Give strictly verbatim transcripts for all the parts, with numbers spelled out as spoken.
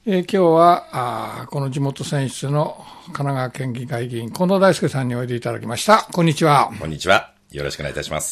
えー、今日はあこの地元選出の神奈川県議会議員近藤大輔さんにおいでいただきました。こんにちは。 こんにちは。よろしくお願いいたします。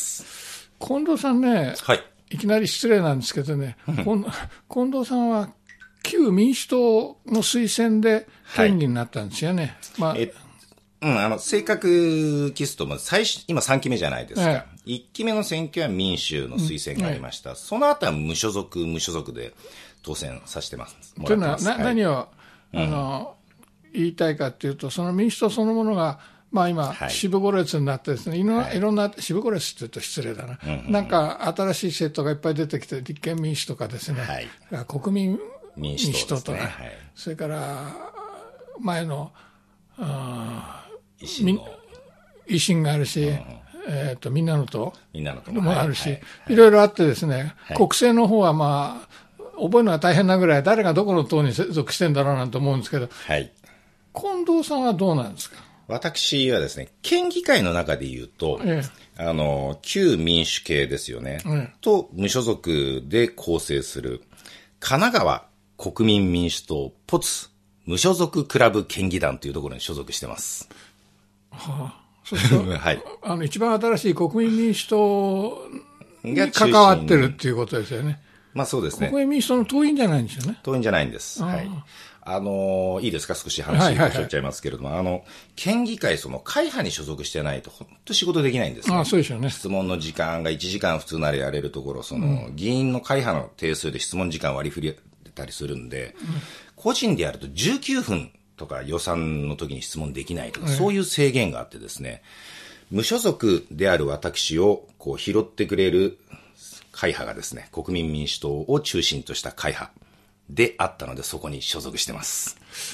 近藤さんね、はい、いきなり失礼なんですけどね、近藤さんは旧民主党の推薦で県議になったんですよね。はい、まあえうん、あの、正確キスとも最初、今さんきめじゃないですか。はい、いっきめの選挙は民衆の推薦がありました。うんはい、その後は無所属、無所属で当選させてます。 というのは、な、はい、何を、あの、うん、言いたいかというと、その民主党そのものが、まあ今、はい、渋五列になってですね、いろんな、はい、いろんな、渋五列って言うと失礼だな、うんうん。なんか新しい政党がいっぱい出てきて、立憲民主とかですね、はい、国民民主党とか、ねはい、それから前の、維新の維新があるし、うんえー、とみんなの党もあるし、はいはいはい、いろいろあってですね、はい、国政の方はまあ覚えるのが大変なぐらい誰がどこの党に属してんだろうなんて思うんですけど、はい、近藤さんはどうなんですか？ 私はですね、県議会の中で言うと、ええ、あの旧民主系ですよね、ええ、と無所属で構成する神奈川国民民主党ポツ無所属クラブ県議団というところに所属してます。 はあ、そうすると、はい、あの一番新しい国民民主党に関わってるっていうことですよね。 まあそうですね。 国民民主党の党員じゃないんですよね。 党員じゃないんです。はい。あのいいですか、少し話をしょっちゃいますけれども、はいはいはい、あの県議会その会派に所属してないと本当仕事できないんですね。 ああ、そうでしょうね。 質問の時間がいちじかん普通ならやれるところ、その、うん、議員の会派の定数で質問時間割り振りたりするんで、うん、個人でやるとじゅうきゅうふんとか予算の時に質問できないとか、はい、そういう制限があってですね、無所属である私をこう拾ってくれる会派がですね、国民民主党を中心とした会派であったので、そこに所属してます。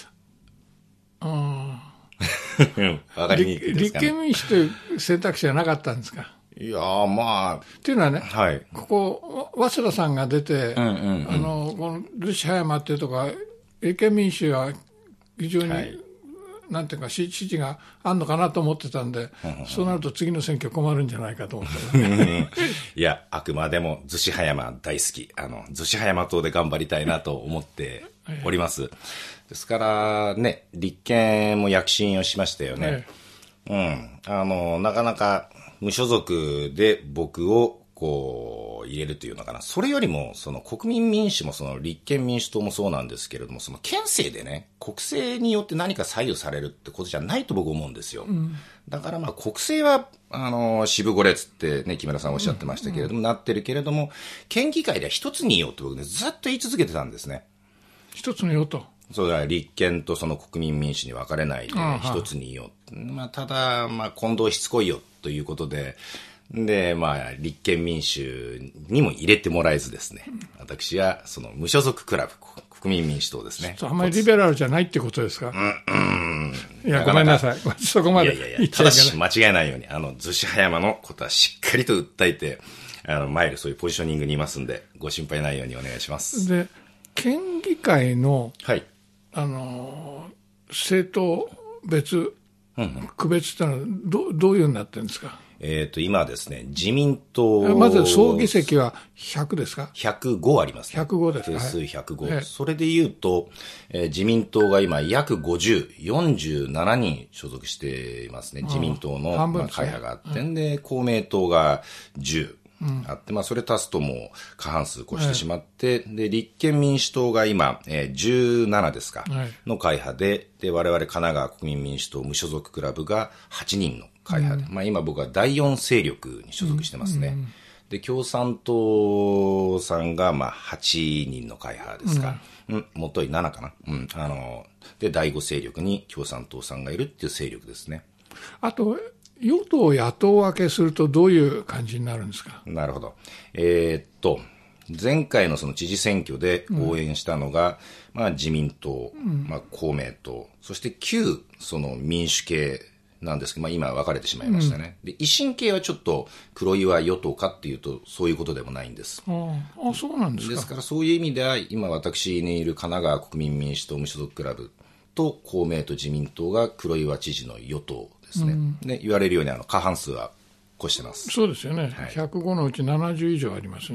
あわかりにくいですかね。 立憲民主という選択肢はなかったんですか？ いやーまあ。 っていうのはね、はい、ここ、早稲田さんが出て、うんうんうん、あの、この逗子葉山っていうとこは、立憲民主は非常に、はい、なんていうか、支持があるのかなと思ってたんで、うんうん、そうなると次の選挙困るんじゃないかと思った、ね。 いや、あくまでも逗子葉山大好き。あの、逗子葉山党で頑張りたいなと思っております。ですからね、立憲も躍進をしましたよね。うん。あの、なかなか無所属で僕をこう入れるというのかな。それよりも、その国民民主もその立憲民主党もそうなんですけれども、その県政でね、国政によって何か左右されるってことじゃないと僕思うんですよ。うん、だからまあ国政は、あの、渋五列ってね、木村さんおっしゃってましたけれども、うんうん、なってるけれども、県議会では一つにいようって僕ね、ずっと言い続けてたんですね。 一つにいようと。 そうだ、立憲とその国民民主に分かれないで、一つにいよう。まあ、ただ、まあ、近藤しつこいよということで、で、まあ、立憲民主にも入れてもらえずですね、私は、その、無所属クラブ、国民民主党ですね。 あんまりリベラルじゃないってことですか？うん、うん。いや、ごめんなさい。そこまで。 いやいやいや、ただし、間違えないように、あの、逗子葉山のことはしっかりと訴えて、あの、前でそういうポジショニングにいますんで、ご心配ないようにお願いします。 で、県議会の、 はい。 あの、政党別、うんうん、区別ってのはど、どういうになってるんですか？ えっと、今はですね、自民党。 まず総議席はひゃくですか？ ひゃくごありますね。 ひゃくごですか？ 定数ひゃくご。はい、それで言うと、えー、自民党が今約ごじゅう、よんじゅうななにん所属していますね。自民党の、まあ、会派があって、うん、で、公明党がじゅう。うん、あって、まあ、それ足すともう過半数越してしまって、はい、で、立憲民主党が今、えー、じゅうななですか、はい、の会派で、で、我々神奈川国民民主党無所属クラブがはちにんの会派で、うん、まあ、今僕はだいよん勢力に所属してますね。うん、で、共産党さんが、まあ、はちにんの会派ですか。うん、うん、もっといななかな。うん、あの、で、だいご勢力に共産党さんがいるっていう勢力ですね。 あと、与党野党分けするとどういう感じになるんですか？ なるほど。えー、っと、前回のその知事選挙で応援したのが、うん、まあ自民党、うん、まあ公明党、そして旧その民主系なんですけど、まあ今分かれてしまいましたね。うん、で、維新系はちょっと黒岩与党かっていうとそういうことでもないんです。 ああ、そうなんですか。 ですからそういう意味では今私にいる神奈川国民民主党無所属クラブと公明と自民党が黒岩知事の与党ですね。うん、で言われるようにあの過半数は越してます。 そうですよね。はい、ひゃくごのうちななじゅう以上ありますね。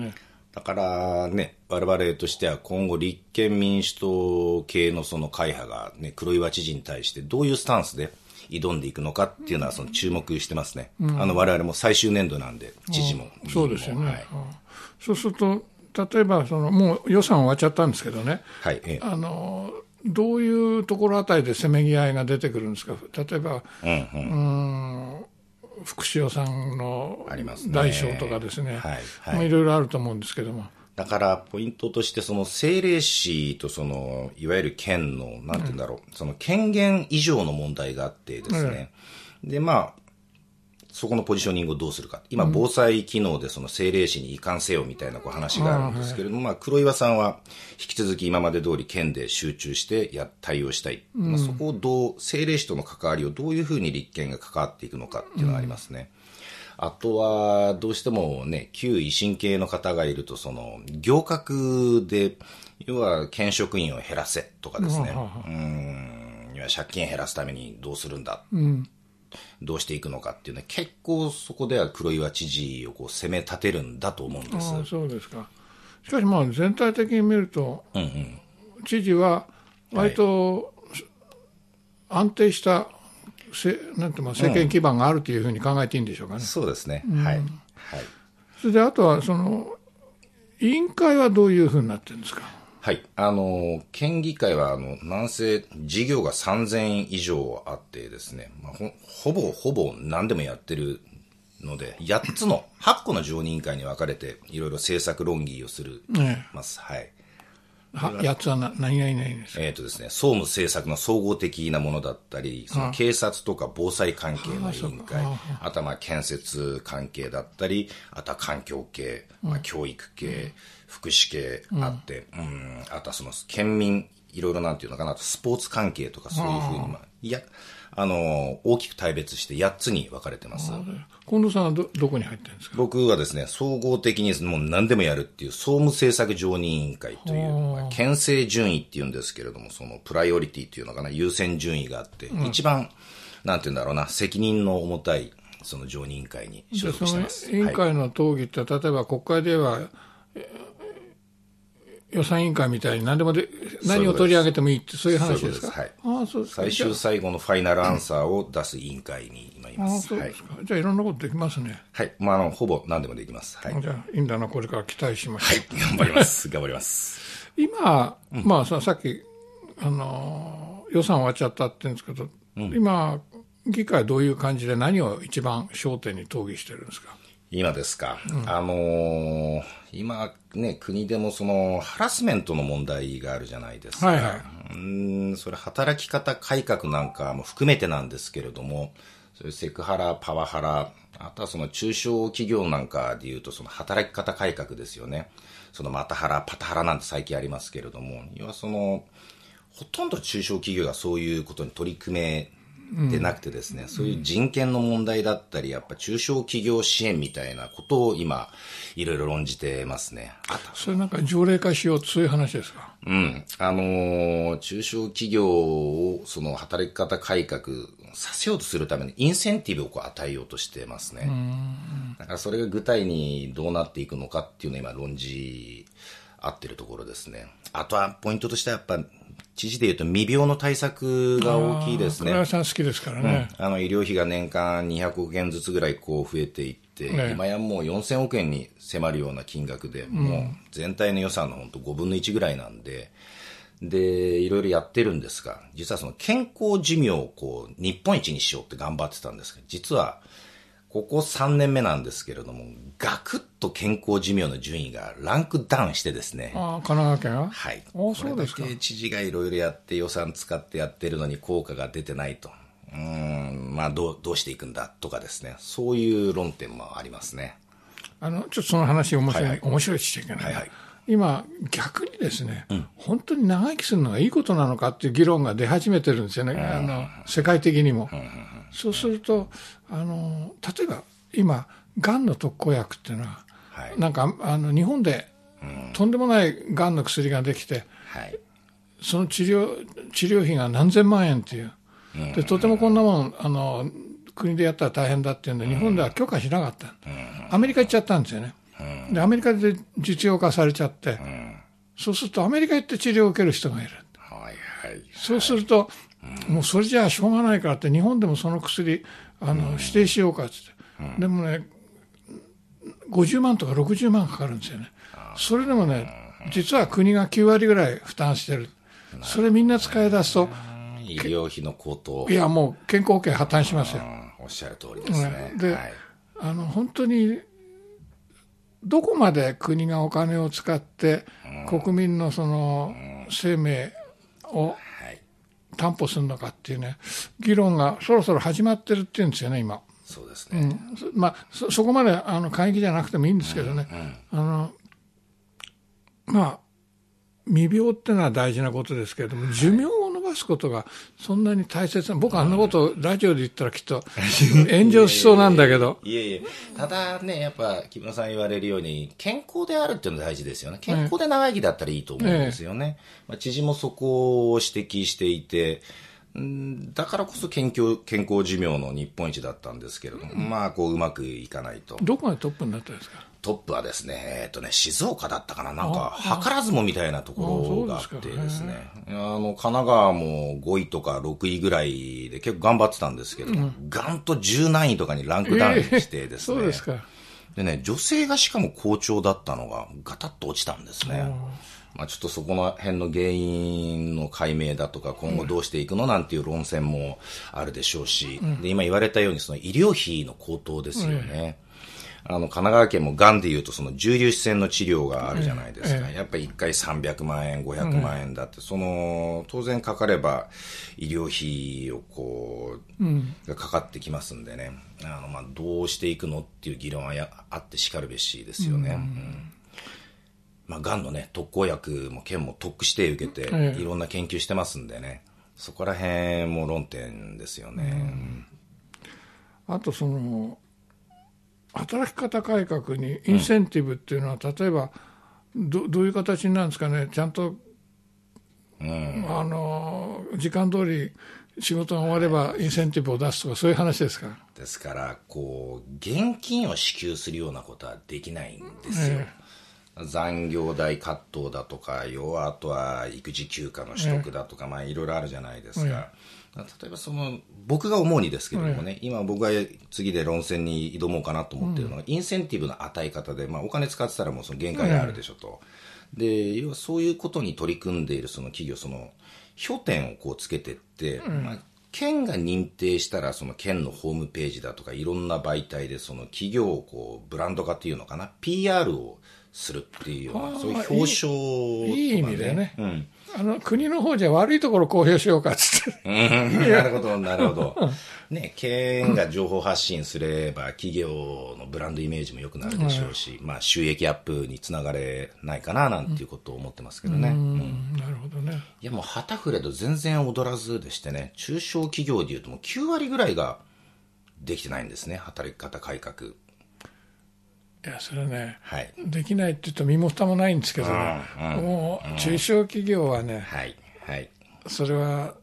だからね、我々としては今後立憲民主党系のその会派がね、黒岩知事に対してどういうスタンスで挑んでいくのかっていうのはその注目してますね。うん、あの我々も最終年度なんで、知事も。 そうですよね。はい、そうすると、例えばそのもう予算終わっちゃったんですけどね。はい。ええ、あのどういうところあたりでせめぎ合いが出てくるんですか。例えば、うんうん、うーん福祉予算の大小とかですね、はいはいまあ、いろいろあると思うんですけども。 だからポイントとしてその政令市とそのいわゆる県のなんて言うんだろう、うん、その権限以上の問題があってですね、うん、でまあそこのポジショニングをどうするか。今、防災機能でその政令市に移管せよみたいなこう話があるんですけれども、うん、まあ、黒岩さんは引き続き今まで通り県で集中してや対応したい。うん、まあ、そこをどう、政令市との関わりをどういうふうに立憲が関わっていくのかっていうのがありますね。うん、あとは、どうしてもね、旧維新系の方がいると、その、行革で、要は、県職員を減らせとかですね。うん、要は借金減らすためにどうするんだ。うんどうしていくのかっていうね、結構そこでは黒岩知事をこう攻め立てるんだと思うんです。 ああ、そうですか。しかしまあ全体的に見ると、うんうん、知事は割と安定した、せなんていうの政権基盤があるというふうに考えていいんでしょうかね。うん、 そうですね。はい。はい。 それであとはその委員会はどういうふうになってるんですか。 はい。あの、県議会は、あの、なんせ事業がさんぜん以上あってですね、まあ、ほ、ほぼ、ほぼ何でもやってるので、やっつの、はっこの常任委員会に分かれて、いろいろ政策論議をする、ね、ます。はい。 は、やっつはな、何がいないんですか。 えっとですね、総務政策の総合的なものだったり、その警察とか防災関係の委員会、あとはまあ建設関係だったり、あとは環境系、まあ、教育系、うん福祉系あって、うん、うんあとはその県民、いろいろなんていうのかな、スポーツ関係とかそういうふうに、まあ、いや、あの、大きく大別してやっつに分かれてます。 近藤さんはど、どこに入ってるんですか。 僕はですね、総合的にもう何でもやるっていう総務政策常任委員会という、県政順位っていうんですけれども、そのプライオリティっていうのかな、優先順位があって、うん、一番、なんていうんだろうな、責任の重たい、その常任委員会に所属してます。 委員会の討議って、はい、例えば国会では、予算委員会みたいに何でもで、何を取り上げてもいいって、そういう話ですか。そういうことです。はい。ああ、そうですか。 最終最後のファイナルアンサーを出す委員会に今います。ああ、 そうですか。はい、じゃあいろんなことできますね。 はい。まあ、あの、ほぼ何でもできます。はい。 じゃあ、いいんだな、これから期待します。はい。頑張ります。頑張ります。 今、うん、まあさ、さっき、あの、予算終わっちゃったって言うんですけど、うん、今、議会はどういう感じで何を一番焦点に討議してるんですか。 今ですか。うん、あのー、今ね、国でもそのハラスメントの問題があるじゃないですか。はいはい。うーん、それ働き方改革なんかも含めてなんですけれども、そういうセクハラ、パワハラ、あとはその中小企業なんかでいうとその働き方改革ですよね。そのマタハラ、パタハラなんて最近ありますけれども、要はその、ほとんど中小企業がそういうことに取り組めでなくてですね、うん、そういう人権の問題だったり、やっぱ中小企業支援みたいなことを今、いろいろ論じてますね。 それなんか条例化しようとそういう話ですか。 うん。あのー、中小企業をその働き方改革させようとするためにインセンティブをこう与えようとしてますね。うんだからそれが具体にどうなっていくのかっていうのは今論じ合ってるところですね。あとはポイントとしてはやっぱ知事でいうと未病の対策が大きいですね。 黒岩さん好きですからね。 うん、あの医療費が年間にひゃくおくえんずつぐらいこう増えていって、ね、今やもうよんせんおくえんに迫るような金額で、うん、もう全体の予算の本当ごぶんのいちぐらいなんで、で、いろいろやってるんですが、実はその健康寿命をこう日本一にしようって頑張ってたんですが、実はここさんねんめなんですけれども、ガクッと健康寿命の順位がランクダウンしてですね。 ああ、神奈川県ははい。 ああ、そうですか。 これだけ知事がいろいろやって予算使ってやってるのに効果が出てないと。うーん、まあどう、どうしていくんだとかですね。そういう論点もありますね。 あの、ちょっとその話面白い、はいはい、面白いしちゃいけない。はいはい。今、逆にですね、うん、本当に長生きするのがいいことなのかっていう議論が出始めてるんですよね、うん、あの世界的にも。うん、そうするとあの、例えば今、がんの特効薬っていうのは、はい、なんかあの日本でとんでもないがんの薬ができて、はい、その治療、治療費が何千万円っていう、でとてもこんなもんあの国でやったら大変だっていうんで、日本では許可しなかった、アメリカ行っちゃったんですよね。 でアメリカで実用化されちゃって、うん、そうするとアメリカ行って治療を受ける人がいる、はいはい、そうすると、うん、もうそれじゃあしょうがないからって日本でもその薬あの、うん、指定しようかって、うん、でもねごじゅうまんとかろくじゅうまんかかるんですよね。それでもね実は国がきゅうわりぐらい負担してる。それみんな使い出すと医療費の高騰、 いやもう健康保険破綻しますよ。 おっしゃる通りですね。 で、はい、あの本当にどこまで国がお金を使って国民のその生命を担保するのかっていうね議論がそろそろ始まってるっていうんですよね今。 そうですね。 うん、まあ そ, そこまであの過激じゃなくてもいいんですけどね、うんうん、あのまあ未病ってのは大事なことですけれども、寿命を伸ばすことがそんなに大切な、僕あんなことラジオで言ったらきっと炎上しそうなんだけどいえいえ、ただねやっぱ木村さん言われるように健康であるっていうのが大事ですよね。健康で長生きだったらいいと思うんですよね、ええまあ、知事もそこを指摘していて、んだからこそ健康、健康寿命の日本一だったんですけれども、うん、まあこううまくいかないと。 どこがトップになったんですか？ トップはですね、えっとね、静岡だったかな、なんか、図らずもみたいなところがあってですね、あの、神奈川もごいとかろくいぐらいで結構頑張ってたんですけど、うん、ガンとじゅうなんいとかにランクダウンしてですね、 えー、そうですか。 でね、女性がしかも好調だったのがガタッと落ちたんですね。まあ、ちょっとそこの辺の原因の解明だとか今後どうしていくのなんていう論戦もあるでしょうし、うん、で今言われたようにその医療費の高騰ですよね、うんあの、神奈川県もがんでいうとその重粒子線の治療があるじゃないですか。ええ、やっぱりいっかいさんびゃくまんえん、ごひゃくまんえんだって、うん、その、当然かかれば医療費をこう、うん、がかかってきますんでね。あの、まあ、どうしていくのっていう議論はやあってしかるべしですよね。うんうんまあ、がんのね、特効薬も県も特区指定受けて、ええ、いろんな研究してますんでね。そこら辺も論点ですよね。 うん、あとその、働き方改革にインセンティブっていうのは、うん、例えば ど, どういう形になるんですかね。ちゃんと、うん、あの時間通り仕事が終わればインセンティブを出すとかそういう話ですか。 ですからこう現金を支給するようなことはできないんですよ、ええ、残業代葛藤だとか要はあとは育児休暇の取得だとか、ええ、まあいろいろあるじゃないですか、ええ例えばその僕が思うにですけれどもね、うん、今僕が次で論戦に挑もうかなと思っているのが、うん、インセンティブの与え方で、まあ、お金使ってたらもうその限界があるでしょと、うん、で要はそういうことに取り組んでいるその企業その拠点をこうつけていって、うんまあ、県が認定したらその県のホームページだとかいろんな媒体でその企業をこうブランド化っていうのかな ピーアール をするっていうようなそういう表彰とか、ね、 いい意味でね、うんあの国の方じゃ悪いところ公表しようかっつって、 うん、なるほどなるほどね県が情報発信すれば企業のブランドイメージも良くなるでしょうし、うん、まあ収益アップにつながれないかななんていうことを思ってますけどね、うんうん、なるほどね。 いやもう旗振れど全然踊らずでしてね中小企業でいうともうきゅうわりぐらいができてないんですね働き方改革。 いやそれね、はい、できないって言うと身も蓋もないんですけどね、うんうん、もう中小企業はね、はいはい、それは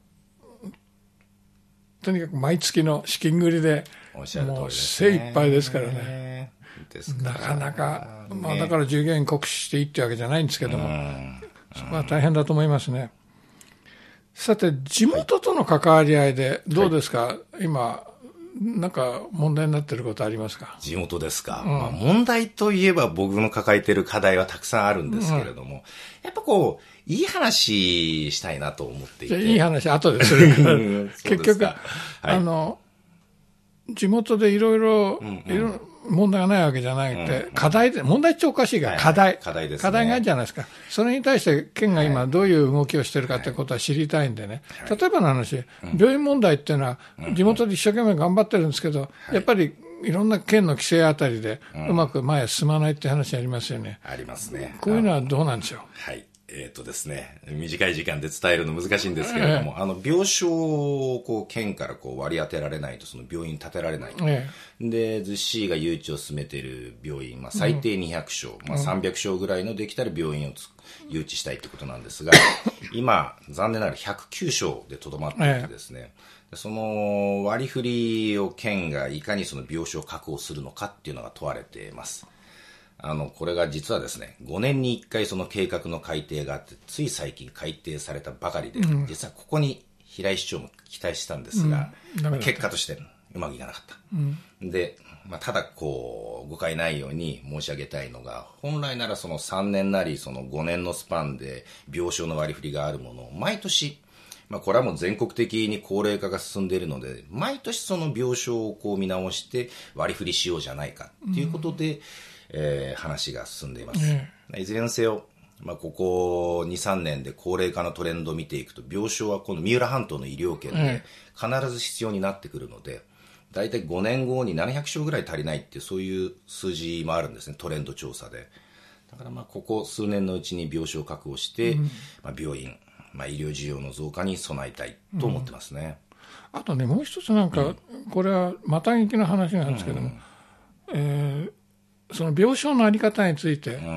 とにかく毎月の資金繰りでもう精一杯ですからね。なかなか、まあ、だから従業員酷使していいってわけじゃないんですけども、そこは大変だと思いますね。さて地元との関わり合いでどうですか、はい、今なんか問題になっていることありますか？ 地元ですか、うんまあ、問題といえば僕の抱えている課題はたくさんあるんですけれども、うん、やっぱこういい話したいなと思っていて。 いい話後でするから結局、はい、あの地元でいろいろ問題がないわけじゃなくて、うん、課題で問題っておかしいが、はい、課題課題ですね、 課題があるじゃないですか。それに対して県が今どういう動きをしているかということは知りたいんでね、はい、例えばの話、はい、病院問題っていうのは地元で一生懸命頑張ってるんですけど、はい、やっぱりいろんな県の規制あたりでうまく前へ進まないって話ありますよね。 ありますね。 こういうのはどうなんでしょう。 はいえーとですね、短い時間で伝えるの難しいんですけれども、ええ、あの病床をこう県からこう割り当てられないとその病院建てられない、ええ、で逗子市が誘致を進めている病院、まあ、最低にひゃくしょう、うんまあ、さんびゃくしょうぐらいのできたら病院をつ誘致したいということなんですが今残念ながらひゃくきゅうしょうでとどまっていてですね、ええ、その割り振りを県がいかにその病床を確保するのかっていうのが問われています。 あの、これが実はですね、ごねんにいっかいその計画の改定があって、つい最近改定されたばかりで、うん、実はここに平井市長も期待したんですが、うん、結果としてうまくいかなかった。うん、で、まあ、ただこう、誤解ないように申し上げたいのが、本来ならそのさんねんなりそのごねんのスパンで病床の割り振りがあるものを毎年、まあ、これはもう全国的に高齢化が進んでいるので、毎年その病床をこう見直して割り振りしようじゃないかということで、うん、えー、話が進んでいます。うん、いずれにせよ、まあ、ここに、さんねんで高齢化のトレンドを見ていくと、病床はこの三浦半島の医療圏で必ず必要になってくるので、だいたいごねんごにななひゃくしょうぐらい足りないっていう、そういう数字もあるんですね、トレンド調査で。だからまあここ数年のうちに病床を確保して、うん、まあ、病院、まあ、医療需要の増加に備えたいと思ってますね。 うん、あとね、もう一つなんか、うん、これはまた聞きの話なんですけども、うん、えー、その病床の在り方について、うん、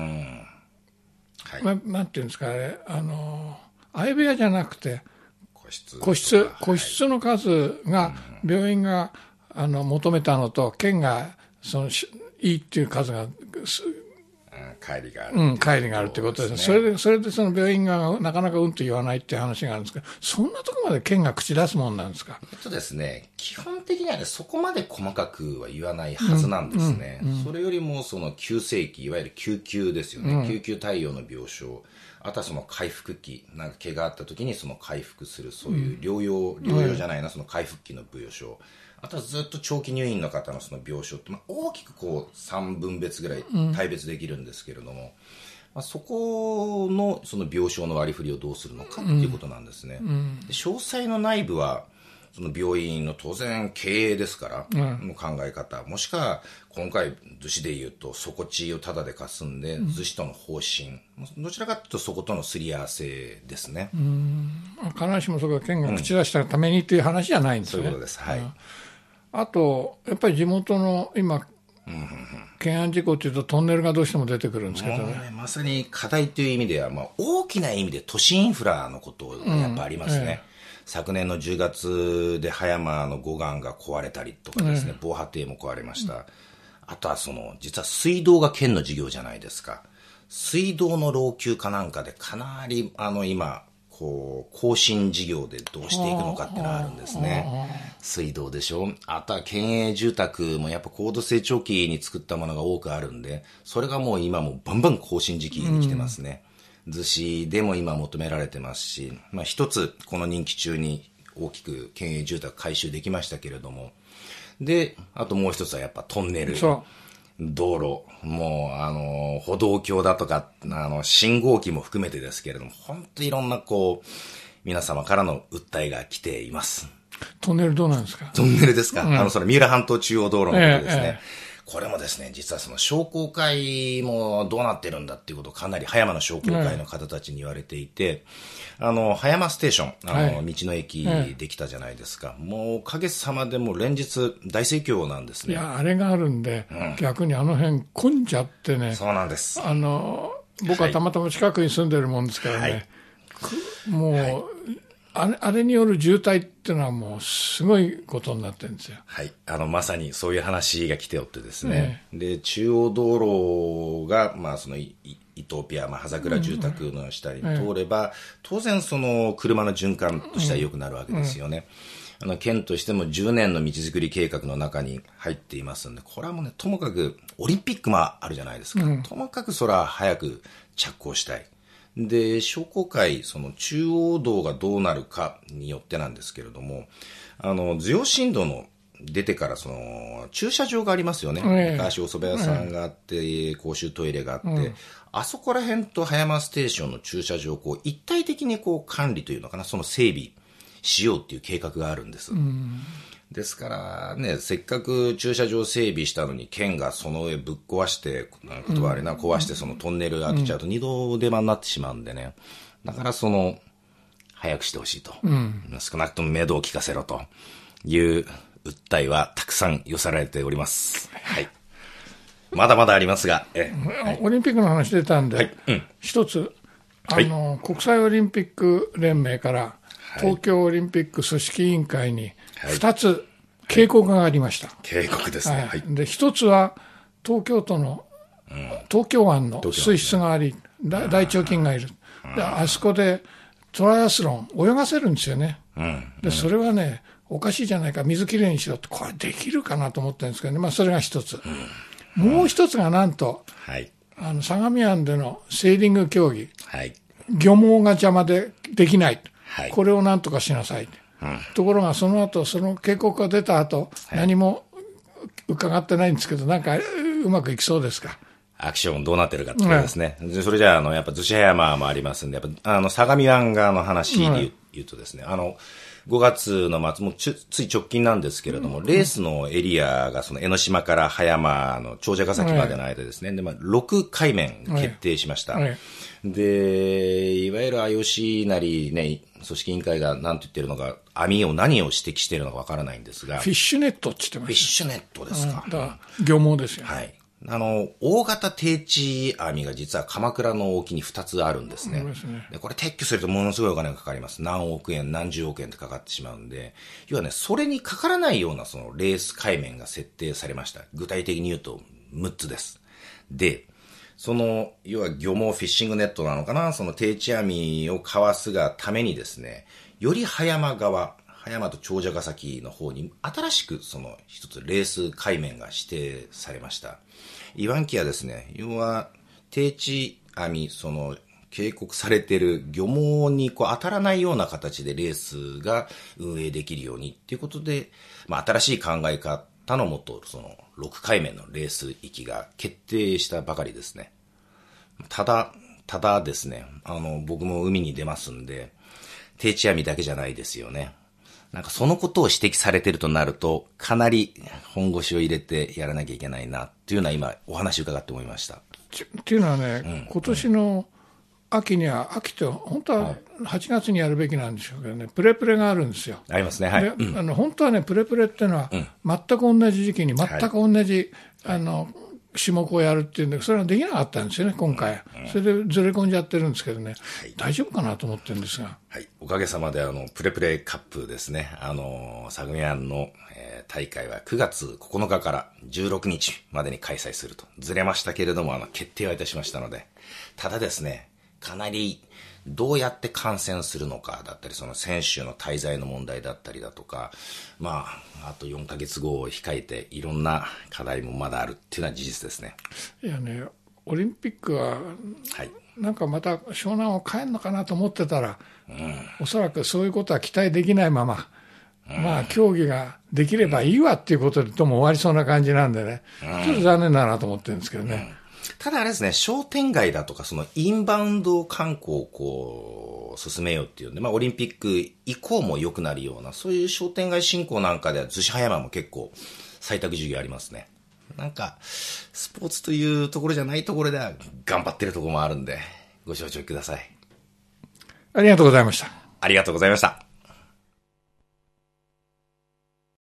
はい、ま、なんていうんですかね、あの相部屋じゃなくて個室個室個室の数が病院が、うん、あの求めたのと県がそのいいっていう数が乖離がある、 うん、乖離があるということですね。それで、それでその病院がなかなかうんと言わないっていう話があるんですけど、そんなところまで県が口出すもんなんですか？ えっとですね、基本的にはね、そこまで細かくは言わないはずなんですね。うんうんうん、それよりも、その急性期、いわゆる救急ですよね。うん、救急対応の病床。あとはその回復期、なんか怪我あった時にその回復する、そういう療養、うん、療養じゃないな、その回復期の病床。あとはずっと長期入院の方のその病床って、まあ、大きくこうさんぶん別ぐらい大別できるんですけれども、うん、まあ、そこのその病床の割り振りをどうするのかっていうことなんですね。うん、で詳細の内部はその病院の当然経営ですから、うん、の考え方、もしくは今回逗子で言うと底地をタダで貸すんで、うん、逗子との方針、どちらかというとそことのすり合わせですね。 うん、必ずしもそこは県が口出したためにという話じゃないんですね。 そういうことです。はい。うん、 あとやっぱり地元の今、うんうんうん、懸案事項というとトンネルがどうしても出てくるんですけど ね, ねまさに課題という意味では、まあ、大きな意味で都市インフラのことがやっぱありますね。うん、ええ、昨年のじゅうがつで葉山の護岸が壊れたりとかですね、防波堤も壊れました。うん、あとはその実は水道が県の事業じゃないですか。水道の老朽化なんかでかなりあの今こう更新事業でどうしていくのかっていうのがあるんですね。水道でしょ。あとは県営住宅もやっぱ高度成長期に作ったものが多くあるんで、それがもう今もバンバン更新時期に来てますね。うん、逗子でも今求められてますし、まあ、一つこの任期中に大きく県営住宅改修できましたけれども、であともう一つはやっぱトンネル、道路、もうあの歩道橋だとかあの信号機も含めてですけれども、本当にいろんなこう皆様からの訴えが来ています。 トンネルどうなんですか？ トンネルですか、うん、あのその三浦半島中央道路のことですね。えええこれもですね、実はその商工会もどうなってるんだっていうことをかなり葉山の商工会の方たちに言われていて、うん、あの葉山ステーション、あの、はい、道の駅できたじゃないですか。うん、もうおかげさまでも連日大盛況なんですね。 いやあれがあるんで、うん、逆にあの辺混んじゃってね。 そうなんです。 あの僕はたまたま近くに住んでるもんですからね。はい、もう。はい、あれ、あれによる渋滞っていうのはもうすごいことになってるんですよ。 はい。あの、まさにそういう話が来ておってですね。えー、で、中央道路が、まあ、その、イトピア、まあ、葉桜住宅の下に通れば、うんうん、当然その、車の循環としては良くなるわけですよね。うんうん、あの、県としてもじゅうねんの道づくり計画の中に入っていますんで、これはもうね、ともかく、オリンピックもあるじゃないですか。うん、ともかくそれは早く着工したい。で、商工会、その中央道がどうなるかによってなんですけれども、あの、図用新道の出てからその、駐車場がありますよね。えー、昔お蕎麦屋さんがあって、えー、公衆トイレがあって、うん、あそこら辺と葉山ステーションの駐車場をこう一体的にこう管理というのかな、その整備しようっていう計画があるんです。うん、ですからね、せっかく駐車場整備したのに県がその上ぶっ壊して、言葉あれな、壊してそのトンネル開けちゃうと二度手間になってしまうんでね。だからその、早くしてほしいと。うん、少なくとも目処を利かせろという訴えはたくさん寄せられております。はい。まだまだありますが。えはい、オリンピックの話出たんで、はい、うん、一つ、あの、はい、国際オリンピック連盟から、東京オリンピック組織委員会にふたつ警告がありました。 はい、警告ですね。はい、 で、ひとつは東京都の東京湾の水質があり、大腸菌がいる。で、あそこでトライアスロン泳がせるんですよね。で、それはね、おかしいじゃないか、水きれいにしろって、これできるかなと思ってるんですけどね。まあ、それが一つ。もう一つがなんと、はい、あの、相模湾でのセーリング競技。はい、漁網が邪魔でできない。はい、これをなんとかしなさい。うん、ところが、その後、その警告が出た後、はい、何も伺ってないんですけど、なんか、うまくいきそうですか。 アクションどうなってるかってことですね。うん、それじゃあ、あの、やっぱ、逗子葉山もありますんで、やっぱ、あの、相模湾側の話で言う、うん、言うとですね、あの、ごがつの末、もうつい直近なんですけれども、うん、レースのエリアが、その江ノ島から葉山の長者ヶ崎までの間ですね、うん、で、まあ、ろく海面決定しました。うんうん、で、いわゆる アイオーシー なりね、組織委員会が何と言ってるのか、網を何を指摘しているのかわからないんですが。 フィッシュネットって言ってました。 フィッシュネットですか。 うん、だから漁網ですよね。 はい。あの、大型定置網が実は鎌倉の沖にふたつあるんですね。そうですね。で、これ撤去するとものすごいお金がかかります。何億円、何十億円ってかかってしまうんで、要はね、それにかからないようなそのレース海面が設定されました。具体的に言うとむっつです。で、その、要は漁網フィッシングネットなのかな、その定置網をかわすがためにですね、より葉山側、葉山と長者ヶ崎の方に新しくその一つレース海面が指定されました。イワンキはですね、要は定置網、その警告されている漁網にこう当たらないような形でレースが運営できるようにっていうことで、まあ新しい考え方のもと、そのろく海面のレース域が決定したばかりですね。ただ、ただですね、あの、僕も海に出ますんで、定置網だけじゃないですよね。なんかそのことを指摘されてるとなると、かなり本腰を入れてやらなきゃいけないなっていうのは今お話伺って思いました。 っていうのはね、うん、今年の秋には、秋って本当ははちがつにやるべきなんでしょうけどね、プレプレがあるんですよ。 ありますね、はい。 で、うん、あの本当はね、プレプレっていうのは、全く同じ時期に、全く同じ、はい、あの、種目をやるっていうんで、それはできなかったんですよね、今回。うん、それでずれ込んじゃってるんですけどね、はい、大丈夫かなと思ってるんですが。 はい。おかげさまで、あの、プレプレカップですね、あの、相模湾の、えー、大会はくがつここのかからじゅうろくにちまでに開催すると。ずれましたけれども、あの、決定はいたしましたので。ただですね、かなり、どうやって観戦するのかだったり、その選手の滞在の問題だったりだとか、まあ、あとよんかげつごを控えて、いろんな課題もまだあるっていうのは事実ですね。 いやね、オリンピックは、はい、なんかまた湘南を変えるのかなと思ってたら、うん、おそらくそういうことは期待できないまま、うん、まあ、競技ができればいいわっていうことでとも終わりそうな感じなんでね、うん、ちょっと残念だなと思ってるんですけどね。うんただあれですね、商店街だとか、そのインバウンド観光をこう、進めようっていうんで、まあオリンピック以降も良くなるような、そういう商店街振興なんかでは、逗子葉山も結構採択事業ありますね。なんか、スポーツというところじゃないところでは頑張ってるところもあるんで、ご承知ください。 ありがとうございました。 ありがとうございました。